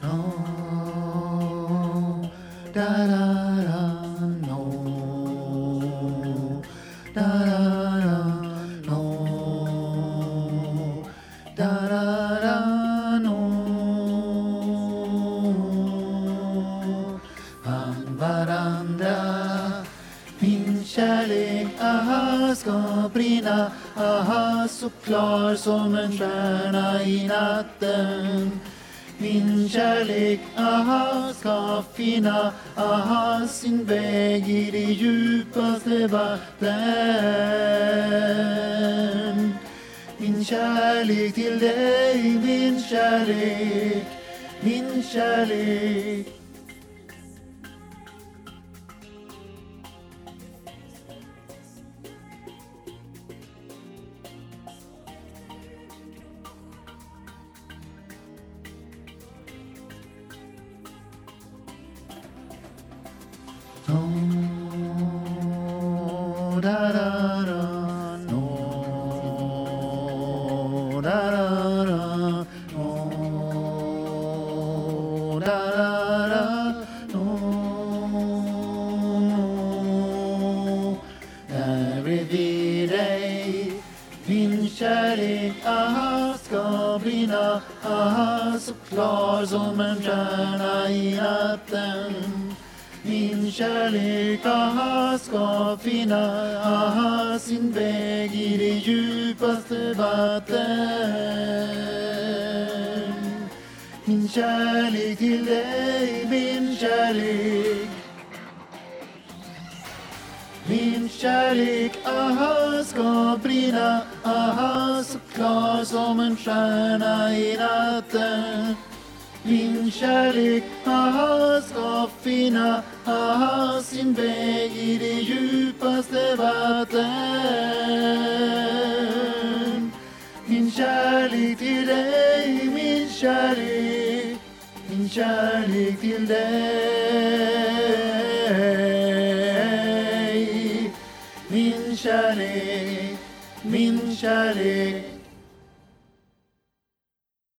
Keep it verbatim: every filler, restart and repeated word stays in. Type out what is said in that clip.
No, da da da, no, da da da, no, da da da, no. An varandra, min kärlek, aha, ska brinna, aha, så klar som en stjärna i natten. Min kärlek, aha, ska finna, aha, sin väg i det djupaste vatten. Min kärlek till dig, min kärlek, min kärlek. No, da da da, no, da da da, no, da da da, no. Jag är vid dig, min kärlek, aha, ska brinna, aha, så klar som en stjärna i natten. Min kärlek, aha, ska finna, aha, sin väg i det djupaste vatten. Min kärlek till dig, min kärlek. Min kärlek, aha, ska brinna, aha, så klar som en stjärna i natten. Min kärlek, aha, ska finna, aha, sin väg i det djupaste vatten. Min kärlek till dig, min kärlek, min kärlek till dig. Min kärlek, min kärlek.